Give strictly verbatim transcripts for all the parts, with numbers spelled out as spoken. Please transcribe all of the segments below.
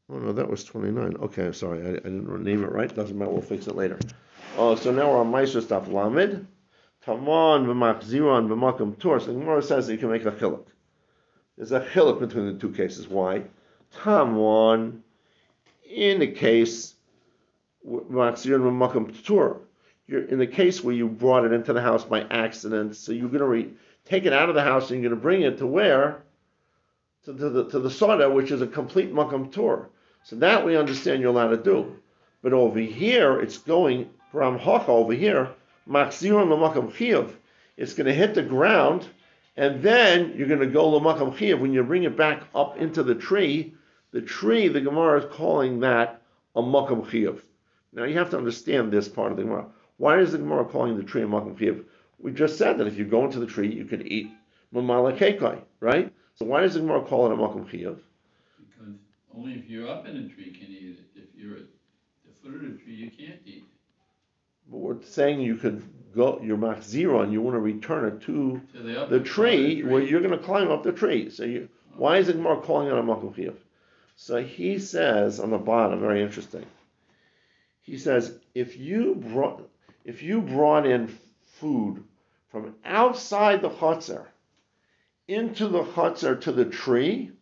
Oh no, that was twenty-nine. Okay, sorry, I, I didn't name it right. Doesn't matter, we'll fix it later. Oh, so now we're on Meister stuff. Lamed. Tamon v'machziron v'makom tur. So the Gemara says that you can make a chiluk. There's a chiluk between the two cases. Why? Tamon, in the case v'machziron v'makom tur. You're in the case where you brought it into the house by accident, so you're going to re- take it out of the house and you're going to bring it to where? To, to the to the soda, which is a complete makam tur. So that we understand you're allowed to do. But over here, it's going, Ram Hacha over here, Machziron Lamakam Chiyuv. It's going to hit the ground, and then you're going to go Lamakam Chiyuv. When you bring it back up into the tree, the tree, the Gemara is calling that a Makam Chiyuv. Now you have to understand this part of the Gemara. Why is the Gemara calling the tree a Makam Chiyuv? We just said that if you go into the tree, you can eat Mamala Kekai, right? So why does the Gemara call it a Makam Chiyuv? Because only if you're up in a tree can you eat it. If you're at the foot of the tree, you can't eat it. But we're saying you could go, your machzira, and you want to return it to, to the, the, tree, tree where you're going to climb up the tree. So you, oh. Why is the Gemara calling it a Makam Chiyuv? So he says on the bottom, very interesting. He says if you brought if you brought in food from outside the chutzner into the chutzner to the tree,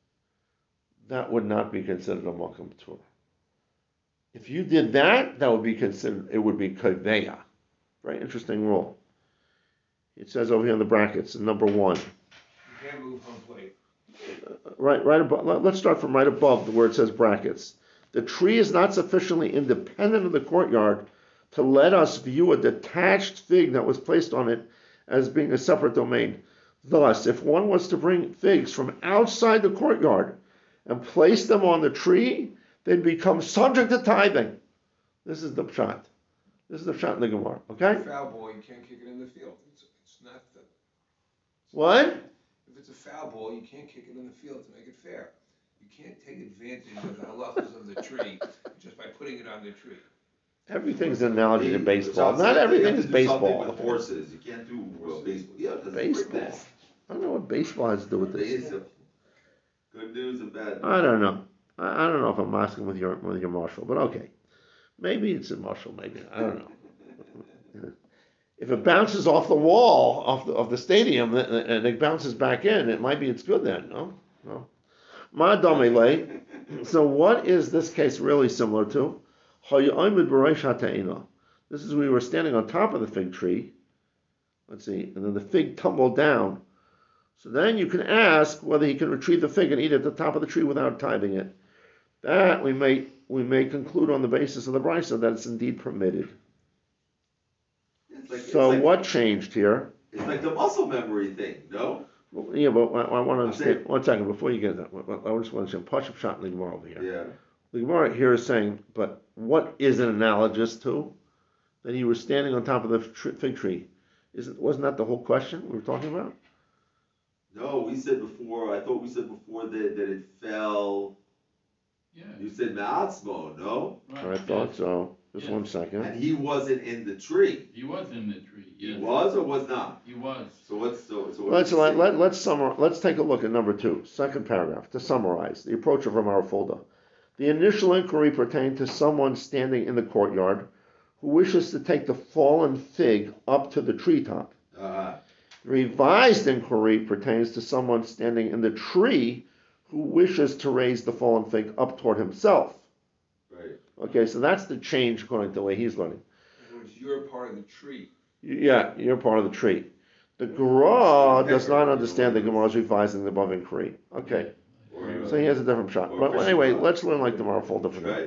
that would not be considered a makam tur. If you did that, that would be considered, it would be kaveya. Very interesting rule. It says over here in the brackets, number one. You can't move home plate. Uh, right, right above, let's start from right above where it says brackets. The tree is not sufficiently independent of the courtyard to let us view a detached fig that was placed on it as being a separate domain. Thus, if one was to bring figs from outside the courtyard and place them on the tree, they'd become subject to tithing. This is the pshat. This is the pshat in the Gemara. Okay? If it's a foul ball, you can't kick it in the field. It's, it's not the. It's what? If it's a foul ball, you can't kick it in the field to make it fair. You can't take advantage of the halachas of the tree just by putting it on the tree. Everything's an analogy to baseball. Not everything is baseball. With horses, you can't do uh, baseball. Yeah, baseball. I don't know what baseball has to do with this. Good news and bad news. I don't know. I, I don't know if I'm asking with your with your marshal, but okay. Maybe it's a marshal. Maybe I don't know. If it bounces off the wall off the of the stadium and it bounces back in, it might be it's good then. No, no. Ma damele. So what is this case really similar to? This is we were standing on top of the fig tree. Let's see, and then the fig tumbled down. So then you can ask whether he can retrieve the fig and eat it at the top of the tree without tithing it. That we may we may conclude on the basis of the brisa that it's indeed permitted. It's like, so it's like, what changed here? It's like the muscle memory thing, no? Well, yeah, but I, I want to understand. One second before you get that. I just want to say Pashup shot in the Gemara over here. Yeah. The Gemara here is saying, but what is it analogous to? That he was standing on top of the fig tree. Isn't wasn't that the whole question we were talking about? No, we said before. I thought we said before that that it fell. Yeah. You said Ma'atzmo, no? Right. I thought yes. so. Just yes. one second. And he wasn't in the tree. He was in the tree. Yes. He was or was not? He was. So what's so? so let's let, let, let's summarize. Let's take a look at number two, second paragraph, to summarize the approach of Ramar Fulda. The initial inquiry pertained to someone standing in the courtyard who wishes to take the fallen fig up to the treetop. Uh-huh. The revised inquiry pertains to someone standing in the tree who wishes to raise the fallen fig up toward himself. Right. Okay, so that's the change according to the way he's learning. In other words, you're part of the tree. Yeah, you're part of the tree. The Gemara does not understand the Gemara's revising the above inquiry. Okay. So he has a different shot. But anyway, let's learn like the Gemara Fulda for now.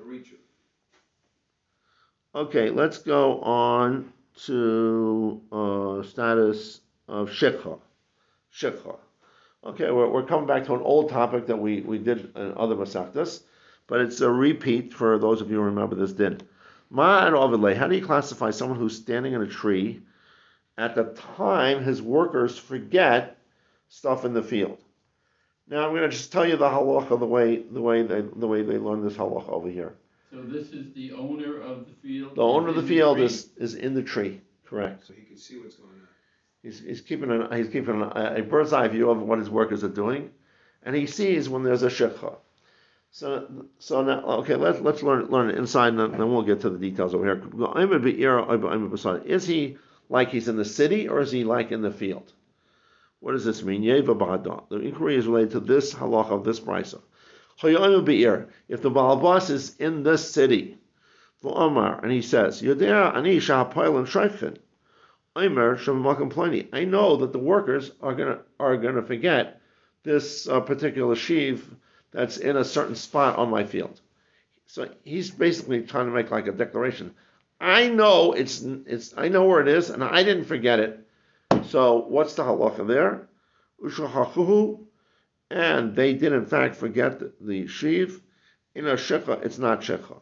Okay, let's go on to uh, status of Shikha. Shikha. Okay, we're, we're coming back to an old topic that we, we did in other Masechtas, but it's a repeat for those of you who remember this din. Ma'an Ovidle, how do you classify someone who's standing in a tree at the time his workers forget stuff in the field? Now I'm going to just tell you the halacha the way the way they the way they learn this halacha over here. So this is the owner of the field. The owner of the field the is, is in the tree, correct? So he can see what's going on. He's he's keeping an he's keeping a, a bird's eye view of what his workers are doing, and he sees when there's a shikha. So, so now, okay, let's let's learn learn it inside, and then, then we'll get to the details over here. Is he like he's in the city, or is he like in the field? What does this mean? Yeva b'hada. The inquiry is related to this halacha of this brisa. If the balabas is in this city, Omar, and he says, Yodea ani shahapoil and shaychin, Omer shemakom ploni. I know that the workers are gonna are gonna forget this uh, particular sheaf that's in a certain spot on my field. So he's basically trying to make like a declaration. I know it's it's I know where it is, and I didn't forget it. So what's the halacha there? Ushachachuhu, and they did in fact forget the, the sheaf. In a shekha, it's not shekha.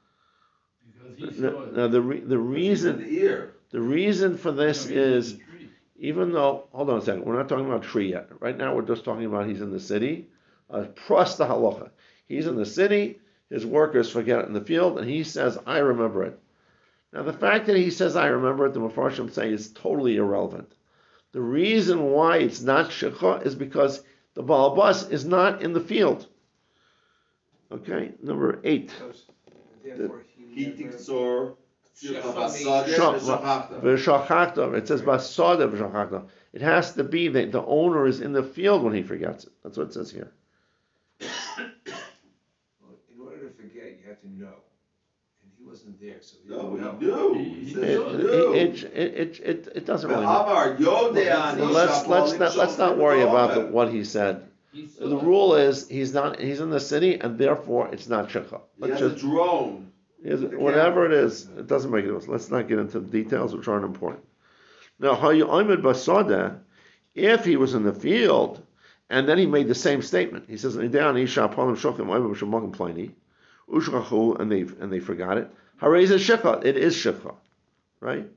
Now, now the re, the reason the, the reason for this No, is the tree. even though hold on a second, we're not talking about tree yet. Right now we're just talking about he's in the city. Uh, plus the halacha, he's in the city. His workers forget it in the field, and he says, "I remember it." Now the fact that he says, "I remember it," the Mefarshim say is totally irrelevant. The reason why it's not shekha is because the balabas is not in the field. Okay, number eight. Therefore, he He never. thinks or V'shachachta. It says basada v'shachachta. It has to be that the owner is in the field when he forgets it. That's what it says here. Well, in order to forget, you have to know. And he wasn't there, so he No, didn't he know. knew. He- He he said It, he knew. knew. it, it, it, it, it doesn't really matter. Amar Yodea ani Let's let's shapolim not, let's not shofim worry about the, v'omer. what he said. He saw The it. rule is he's not he's in the city, and therefore it's not shekha. He Let's has a just drone. is the whatever it camera. is, it doesn't make a difference. Let's not get into the details, which aren't important. Now, how you oimid basada, if he was in the field, and then he made the same statement, he says, and they and they and they forgot it. Harei is shekha. It is shekha, right?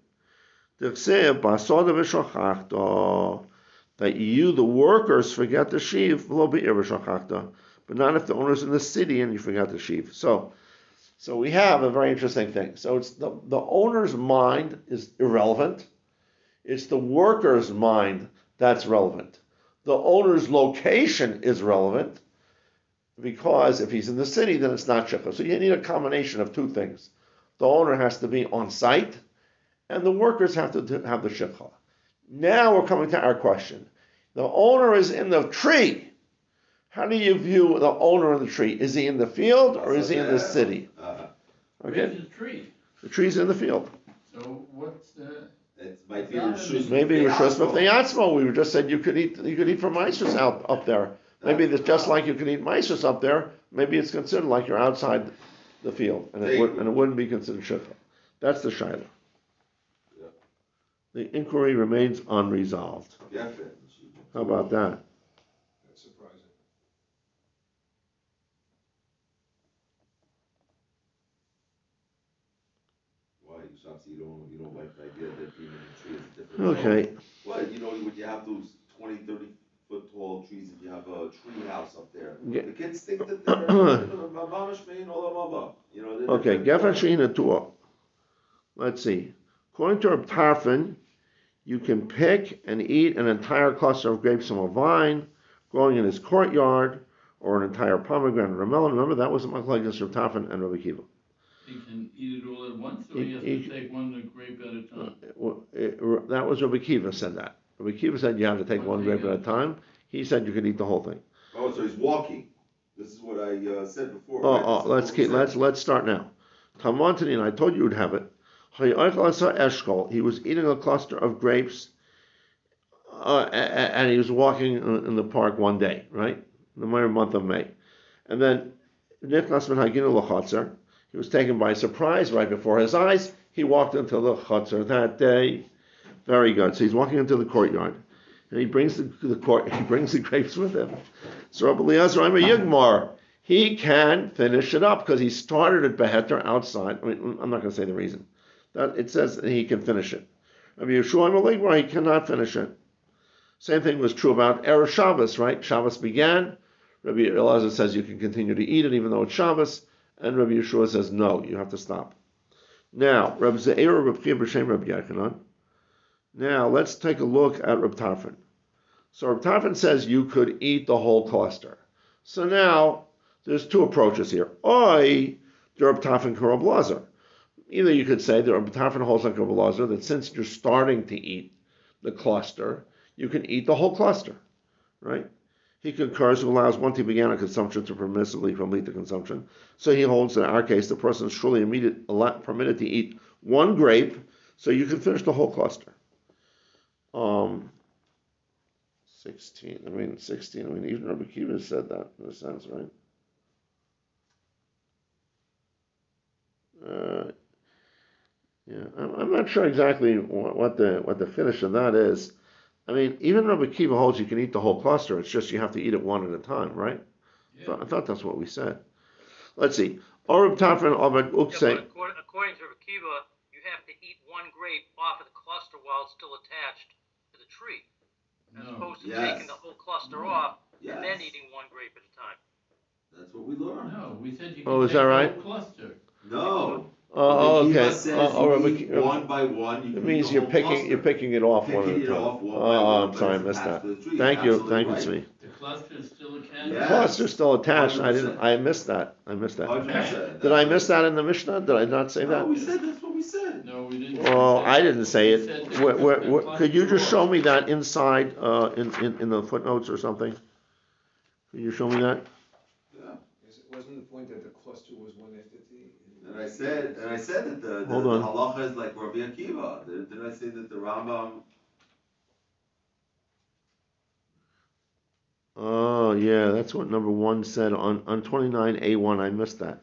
That you, the workers, forget the sheaf, but not if the owner's in the city and you forgot the sheaf. So, so we have a very interesting thing. So it's the, the owner's mind is irrelevant. It's the worker's mind that's relevant. The owner's location is relevant because if he's in the city, then it's not shekha. So you need a combination of two things. The owner has to be on site, and the workers have to have the shekha. Now we're coming to our question. The owner is in the tree. How do you view the owner of the tree? Is he in the field or is he in the city? Uh, Okay, Where's the tree? the tree's in the field. So what's the, It's my It's favorite not in shoes. the- Maybe Rishus B'Fneyatzmo. We just said you could eat you could eat from Isis out up there. Maybe it's just like you could eat Isis up there. Maybe it's considered like you're outside the field, and it would and it wouldn't be considered shikha. That's the shaila. Yeah. The inquiry remains unresolved. How about that? That's surprising. Why, Shabbos, you don't, you don't like the idea that being in a tree is a different Okay. zone? What, you know, when you have those twenty, thirty foot tall trees, if you have a tree house up there, Yeah. the kids think that they're, mamash mein olam haba, you know. they're- Okay, they're- Gefen Shehina Tua. Let's see. According to Reb Tarfon, you can pick and eat an entire cluster of grapes from a vine growing in his courtyard, or an entire pomegranate or melon. Remember, that was Machlokes Reb Tarfon and Rabbi Akiva. he can eat it all at once, or He- he has he- to take one grape at a time? Well, it- That was Rabbi Akiva said that. Rabbi Akiva said you have to take One one thing grape at at a a time. He said you could eat the whole thing. Oh, so he's walking. This is what I uh, said before. Oh, right? This oh is let's what we keep, said. let's let's start now. Talmantani, and I told you would have it. He was eating a cluster of grapes, uh, and he was walking in the park one day, right, in the month of May, and then he was taken by surprise right before his eyes. He walked into the chutzner that day. Very good. So he's walking into the courtyard, and he brings the, the court. He brings the grapes with him. So Rabbi Eliezer Omer Yigmar, he can finish it up because he started it beheter outside. I mean, I'm not going to say the reason. That it says that he can finish it. Rabbi Yeshua Omer Yigmar, he cannot finish it. Same thing was true about Erev Shabbos, right? Shabbos began. Rabbi Eliezer says you can continue to eat it even though it's Shabbos, and Rabbi Yeshua says no, you have to stop. Now, Rabbi Ze'er, Rabbi Chia b'Shem Rabbi Yochanan. Now let's take a look at Reb Tarfon. So Reb Tarfon says you could eat the whole cluster. So now there's two approaches here. Oi, the Reb Tarfon Reb Lazar. Either you could say the Reb Tarfon holds like Reb Lazar that since you're starting to eat the cluster, you can eat the whole cluster, right? He concurs who allows one to begin a consumption to permissibly complete the consumption. So he holds that in our case, the person is surely immediate, permitted to eat one grape, so you can finish the whole cluster. Um, sixteen, I mean, sixteen, I mean, even Rabbi Kiva said that in a sense, right? Uh, yeah, I'm, I'm not sure exactly what, what the what the finish of that is. I mean, even Rabbi Kiva holds you can eat the whole cluster. It's just you have to eat it one at a time, right? Yeah. I, thought, I thought that's what we said. Let's see. Orab Tafran Obad Ukse. Yeah, according, according to Rabbi Kiva, you have to eat one grape off of the cluster while it's still attached to the tree, as No. opposed to Yes. taking the whole cluster No. off Yes. and then eating one grape at a time. That's what we learned. No, we said you Oh, can is take that the right? whole cluster. No. Oh, Rabbi Kiva okay. says Oh, oh, you Rabbi eat Kiva- one by one. You It can means eat the you're whole picking cluster. you're picking it off one at Picking a it time. off one by Oh, one, I'm but sorry, I it's missed attached that. to the tree. Thank you, Absolutely thank you, right. Svi. The cluster is still a The candidate. Yes. cluster's still attached. I didn't. one hundred percent. I missed that. I missed that. one hundred percent. Did I miss that in the Mishnah? Did I not say No, that? we said that's what we said. No, we didn't. Oh, We said- I didn't say we said it. that Where, you where, took the where, could you cluster just show off. me that inside uh, in, in in the footnotes or something? Can you show me that? Yeah. Is it wasn't the point that the cluster was one entity? And I said, and I said that the, the, Hold the on. halacha is like Rabbi Akiva. Did, did I say that the Rambam? Oh yeah, that's what number one said on on twenty-nine A one. I missed that.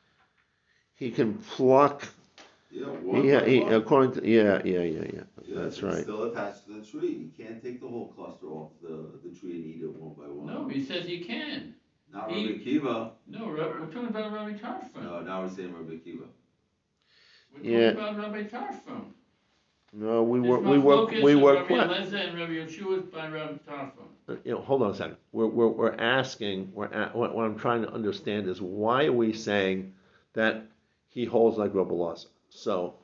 He can pluck. Yeah, one He, by he one. according to yeah yeah yeah yeah. Yes, That's it's right. still attached to the tree. You can't take the whole cluster off the, the tree and eat it one by one. No, he says you can. Not he- Rabbi Akiva. No, Ra- we're talking about Rabbi Tarfon. No, now we're saying Rabbi Akiva. We're talking Yeah. about Rabbi Tarfon. No, we There's were we were machlokas we of were Rabbi que- Eliezer and Rabbi Yeshua by Rabbi Tarfon. you know, hold on a second. We're, we're, we're asking, we're at, what, what I'm trying to understand is why are we saying that he holds like Rabbi Elazar? So,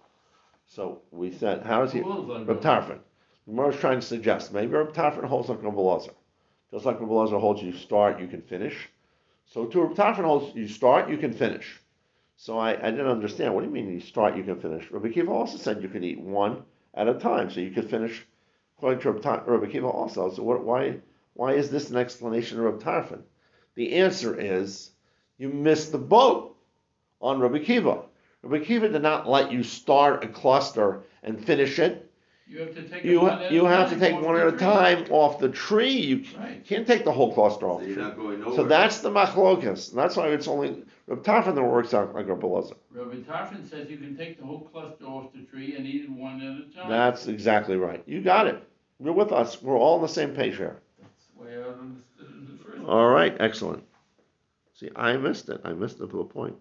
so we said, how is he? Who holds like Rabbi Tarfon. The Gemara is trying to suggest maybe Rabbi Tarfon holds like Rabbi Elazar. Just like Rabbi Elazar holds you start, you can finish. So to Rabbi Tarfon holds you start, you can finish. So I, I didn't understand. What do you mean you start, you can finish? Rabbi Kiva also said you can eat one at a time, so you could finish according to Rabbi Kiva also. So what, why why is this an explanation of Rabbi Tarfon? The answer is you missed the boat on Rabbi Kiva. Rabbi Kiva did not let you start a cluster and finish it. You have to take it You one ha- at you a have to time take off one the at a tree. time off the tree. You Right. can't take the whole cluster off So the you're tree. not going nowhere. So that's the machlokas. That's why it's only Rabbi Tarfon that works out like Rabbi Elazar. Rabbi Tarfon says you can take the whole cluster off the tree and eat it one at a time. That's exactly right. You got it. You're with us. We're all on the same page here. That's the way I understood it in the first All place. right, excellent. See, I missed it. I missed it to a point.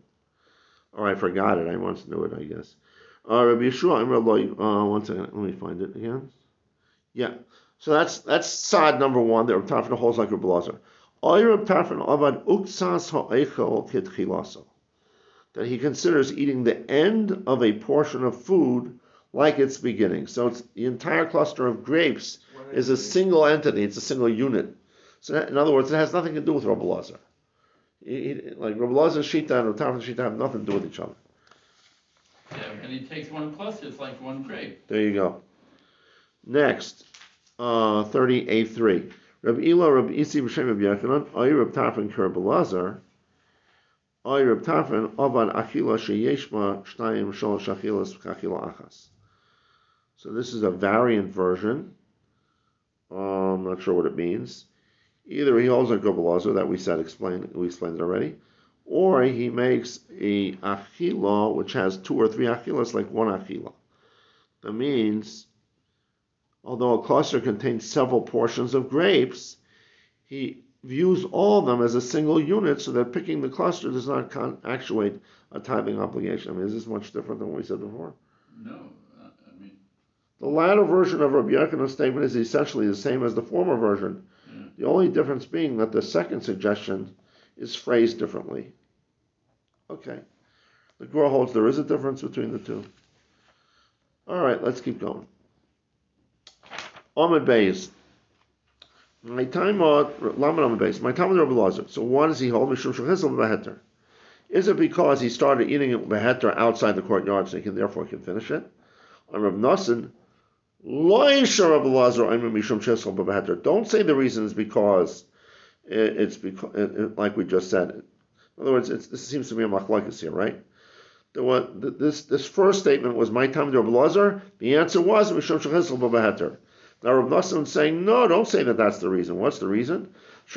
Or I forgot it. I once knew it, I guess. Uh, Rabbi Yeshua, I'm Rabbi, uh, one second. Let me find it again. Yeah. So that's that's side number one. That Rabbi Tarfon holds like Rabbi Elazar. Oy Rabbi Tarfon avad uktsas ha'echel kitchilaso. That he considers eating the end of a portion of food like its beginning. So it's the entire cluster of grapes One is a entity. single entity. It's a single unit. So that, in other words, it has nothing to do with Rabbi Elazar. He- he- Like Rabbi Elazar's shita and Rabbi Tarfon's shita have nothing to do with each other. Yeah, and he takes one cluster, it's like one grape. There you go. Next, uh, thirty A three. Rabbi Ela, Rabbi Isi, B'Shem Rabbi Yochanan, Oy Rabbi Tarfon Ker Elazar, Oy Rabbi Tarfon Avad Achila Sheyeshma Shtayim Sholosh Achilas V'Achila Achas. So this is a variant version. Uh, I'm not sure what it means. Either he holds like Rabbi Elazar that we said explained we explained it already, or he makes a achila which has two or three achilas like one achila. That means, although a cluster contains several portions of grapes, he views all of them as a single unit so that picking the cluster does not con- actuate a timing obligation. I mean, is this much different than what we said before? No, uh, I mean, The latter version of Rabbi Yochanan's statement is essentially the same as the former version, yeah. the only difference being that the second suggestion is phrased differently. Okay. The Gra holds there is a difference between the two. All right, let's keep going. Ahmed Bays. My time on Laman on the base. My time on the Rebbe Lazar. So why does he hold Mishum Shechisel Beheter? Is it because he started eating Beheter outside the courtyard, so he can therefore can finish it? On Reb Nosson, Lo Yisha Rebbe Lazar Omer Mishum Shechisel Beheter. Don't say the reason is because it, it's because it, it, like we just said. In other words, it's, this seems to be a machlokes here, right? The one, the, this this first statement was my time to Rebbe Lazar. The answer was Mishum Shechisel Beheter. Now Rav Nosson is saying, no, don't say that that's the reason. What's the reason?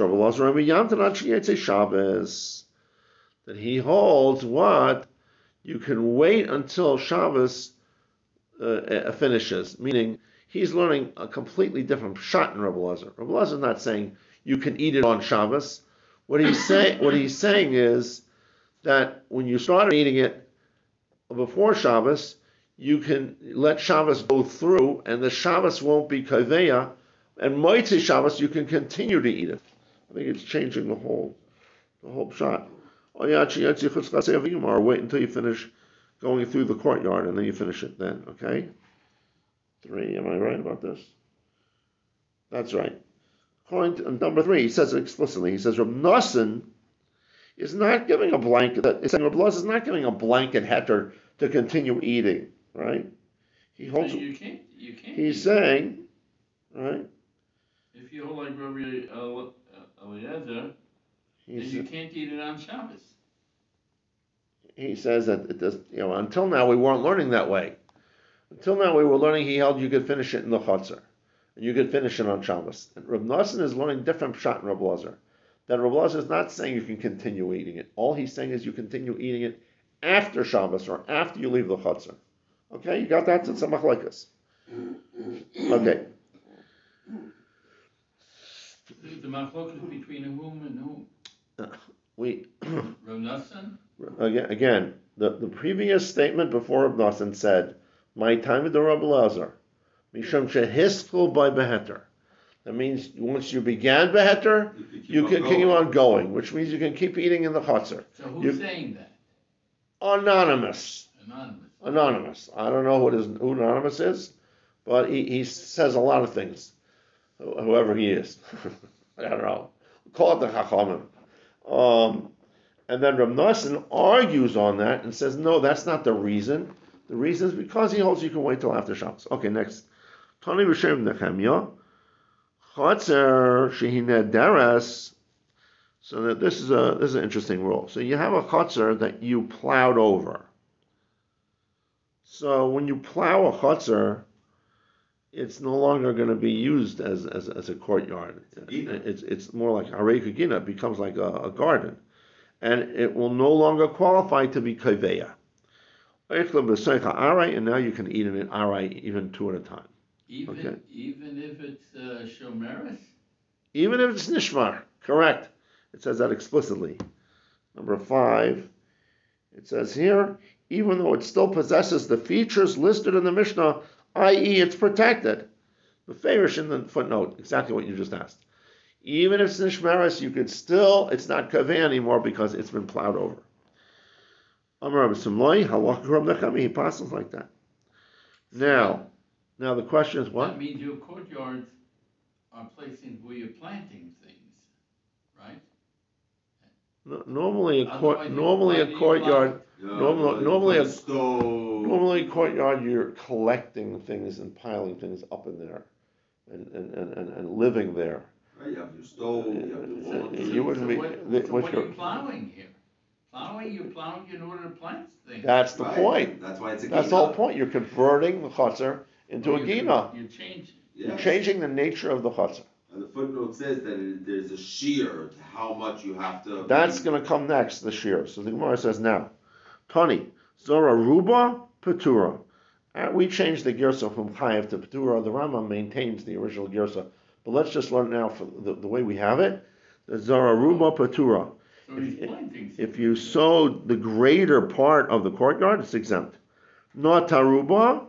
That he holds what? You can wait until Shabbos uh, finishes, meaning he's learning a completely different shot in Rav Lazar. Rav Lazar is not saying you can eat it on Shabbos. What he's, say, what he's saying is that when you start eating it before Shabbos, you can let Shabbos go through, and the Shabbos won't be kaveya, and Motzei Shabbos you can continue to eat it. I think it's changing the whole, the whole shot. Or wait until you finish going through the courtyard, and then you finish it then. Okay. Three. Am I right about this? That's right. According to number three, he says it explicitly. He says Reb Nosson is not giving a blanket. It's saying Reb Lazar is not giving a blanket heter to continue eating. Right? He holds. So you can't. You can't. He's saying, right? If you hold like Rabbi Eliezer, then you can't eat it on Shabbos. He says that it does. You know, until now we weren't learning that way. Until now we were learning. He held you could finish it in the chutzner, and you could finish it on Shabbos. And Reb Nosson is learning different shot in Reb Lazar. That Reb Lazar is not saying you can continue eating it. All he's saying is you continue eating it after Shabbos or after you leave the chutzner. Okay, you got that? It's a machlokes. Okay. The machlokes between whom and whom? Uh, we. Rav Nosson? Again, again, the, the previous statement before Rav Nosson said, "My time with the Rebbe Lazar, mishum shehiskul by beheter." That means once you began beheter, you can continue on going, which means you can keep eating in the chutzner. So who's you, saying that? Anonymous. Anonymous. Anonymous. I don't know what his, who Anonymous is, but he, he says a lot of things. Whoever he is, I don't know. Call it the Chachamim. Um, and then Rav Nosson argues on that and says, no, that's not the reason. The reason is because he holds you can wait till after Shabbos. Okay, next. Tani b'shem Nechemya. Chotzer shehineh deres. So that this is a this is an interesting rule. So you have a chotzer that you plowed over. So when you plow a chotzer, it's no longer going to be used as as, as a courtyard. It's it's more like harei kagina. It becomes like a, a garden, and it will no longer qualify to be kaveya. And now you can eat in an arai even two at a time. Even okay. even if it's uh, shomeris. Even if it's nishmar, correct. It says that explicitly. Number five, it says here, even though it still possesses the features listed in the Mishnah, that is it's protected. The Farish in the footnote, exactly what you just asked. Even if it's nishmaris, you could still, it's not kaveh anymore because it's been plowed over. Amar Rabbi Simlai, halach Rab Nechemi, he passes like that. Now, now the question is what? That means your courtyards are places where you're planting things, right? No, normally a court, Otherwise, normally why a do you courtyard, Yeah, normally, like normally a stove. normally a courtyard, you're collecting things and piling things up in there, and and, and, and, and living there. Right, you have your stove, you have your laundry. You wouldn't be. what, the- so what what are you're- you plowing here? Plowing, you're plowing in order to plant things. That's the Right, point. That's why it's a That's the whole point. You're converting the chutzner into Or a you- gina. You're changing. You're Yes. changing the nature of the chutzner. And the footnote says that it, there's a shear to how much you have to. That's going to come next, the shear. So the Gemara says now, Tani, Zora Ruba Petura. Uh, we changed the girsa from Chayev to Petura. The Rambam maintains the original girsa. But let's just learn now for the, the way we have it. The Zora Ruba Petura. So he's planting. If you sow the greater part of the courtyard, it's exempt. Not Taruba.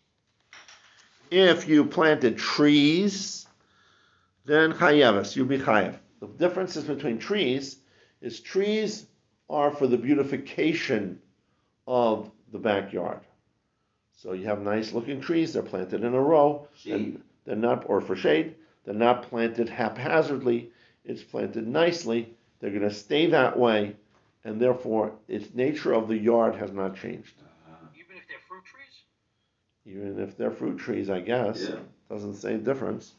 If you planted trees, then Chayevis, you'll be Chayev. The differences between trees is trees are for the beautification of the backyard. So you have nice looking trees, they're planted in a row. Shade. And they're not, or for shade, They're not planted haphazardly. It's planted nicely. They're going to stay that way, and therefore its nature of the yard has not changed. Even if they're fruit trees? Even if they're fruit trees, I guess. Yeah. Doesn't say difference.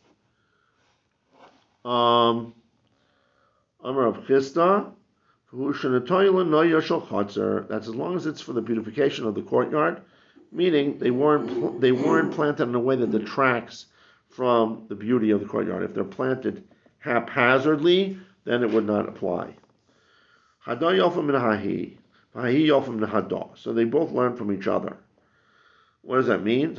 Um, Amar of Chisda, that's as long as it's for the beautification of the courtyard, meaning they weren't they weren't planted in a way that detracts from the beauty of the courtyard. If they're planted haphazardly, then it would not apply. So they both learn from each other. What does that mean?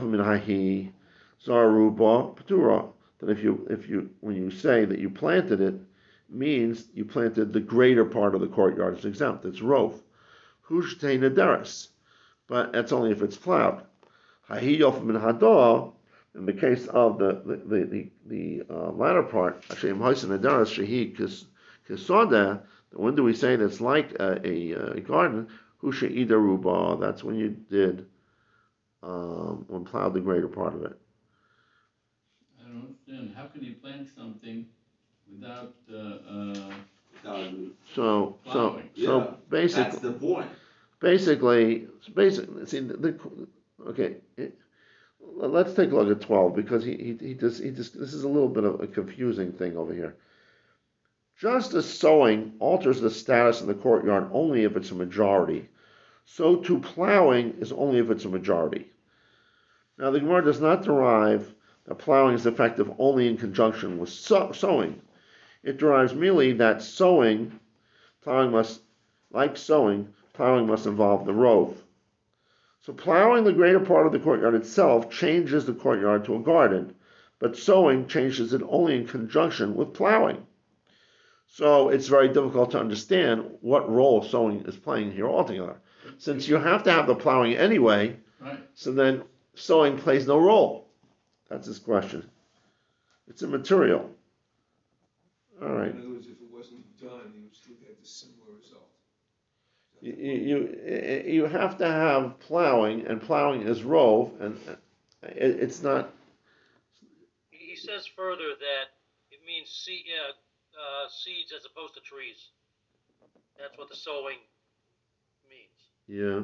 That if you if you when you say that you planted it, means you planted the greater part of the courtyard. It's exempt. It's rov. Hushte nederes, but that's only if it's plowed. Hahiyof min hada. In the case of the the the, the, the uh, latter part, actually, imhoisen nederes shehi kisoda. When do we say that's like a, a, a garden? Husha ida ruba. That's when you did um, when plowed the greater part of it. I don't understand. How can you plant something without uh, uh, so plowing? so so Yeah, basically that's the point. Basically, basically, see the, the okay. It, let's take a look at twelve because he he he just he just this is a little bit of a confusing thing over here. Just as sowing alters the status in the courtyard only if it's a majority, so too plowing is only if it's a majority. Now the Gemara does not derive that plowing is effective only in conjunction with sow, sowing. It derives merely that sowing, plowing must, like sowing, plowing must involve the rov. So plowing the greater part of the courtyard itself changes the courtyard to a garden, but sowing changes it only in conjunction with plowing. So it's very difficult to understand what role sowing is playing here altogether. Since you have to have the plowing anyway, Right. so then sowing plays no role. That's his question. It's immaterial. All right. In other words, if it wasn't done, you would still get the similar result. You, you you have to have plowing, and plowing is rov, and it, it's not. He says further that it means seed, uh, uh, seeds as opposed to trees. That's what the sowing means. Yeah.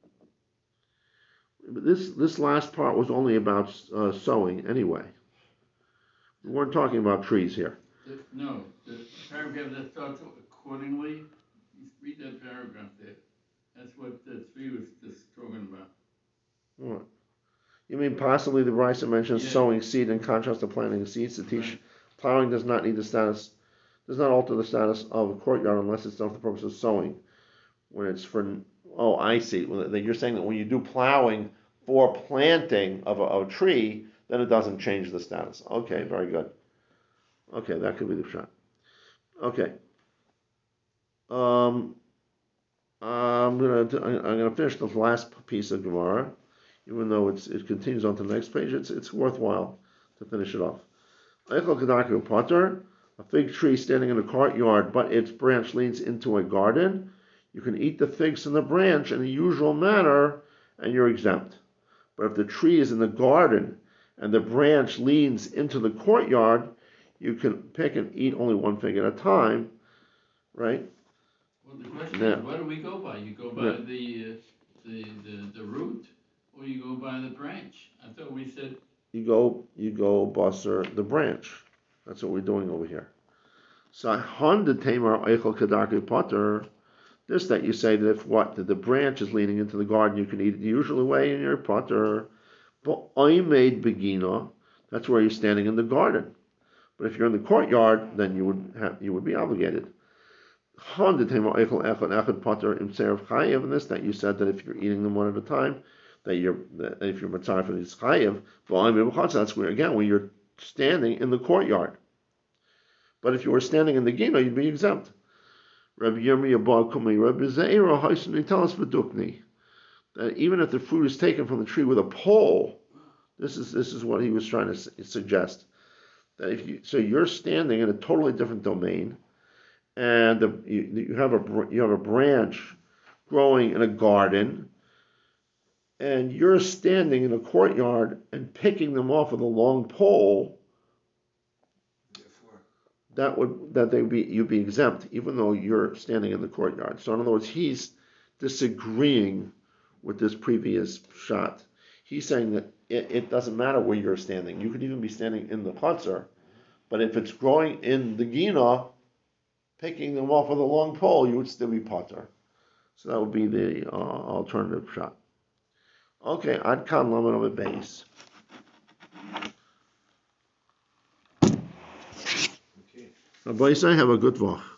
But this this last part was only about uh, sowing anyway. We weren't talking about trees here. The, no, the paragraph that starts accordingly, you read that paragraph there. That's what the three was just talking about. What? You mean possibly the Brisa mentions Yeah. sowing seed in contrast to planting seeds to teach Right. plowing does not need the status, does not alter the status of a courtyard unless it's done for the purpose of sowing. When it's for, oh, I see. Well, you're saying that when you do plowing for planting of a, of a tree, then it doesn't change the status. Okay, very good. Okay, that could be the shot. Okay. Um, I'm gonna I'm gonna finish the last piece of Gemara, even though it's it continues on to the next page. It's it's worthwhile to finish it off. Eichel Kedaku Potter, a fig tree standing in a courtyard, but its branch leans into a garden. You can eat the figs from the branch in the usual manner, and you're exempt. But if the tree is in the garden and the branch leans into the courtyard, you can pick and eat only one fig at a time, right? Well, the question Yeah. is, what do we go by? You go by Yeah. the, uh, the the the root, or you go by the branch? I thought we said. You go, you go, busser the branch. That's what we're doing over here. So Honda Tamar Eichel Kedaku Potter. This that you say that if what that the branch is leading into the garden, you can eat it the usual way in your potter. But I made begina. That's where you're standing in the garden. But if you're in the courtyard, then you would have you would be obligated. And this that you said that if you're eating them one at a time, that you're that if you're matzah for this chayev. That's where again when you're standing in the courtyard. But if you were standing in the gino, you'd be exempt. Rabbi Yirmiyah Bar Kumi, Rabbi Zeira Haisuni tell us Bedukni that even if the fruit is taken from the tree with a pole, this is this is what he was trying to su- suggest. That if you so you're standing in a totally different domain, and the, you, you have a you have a branch growing in a garden, and you're standing in a courtyard and picking them off with a long pole. that would that they be you'd be exempt even though you're standing in the courtyard. So in other words, he's disagreeing with this previous shot. He's saying that it, it doesn't matter where you're standing. You could even be standing in the chutzner, but if it's growing in the gina, picking them off with a long pole, you would still be potter. So that would be the uh, alternative shot. Okay, Ad Kan Lamed of a base. Okay. Rabbi Yisrael, have a good one.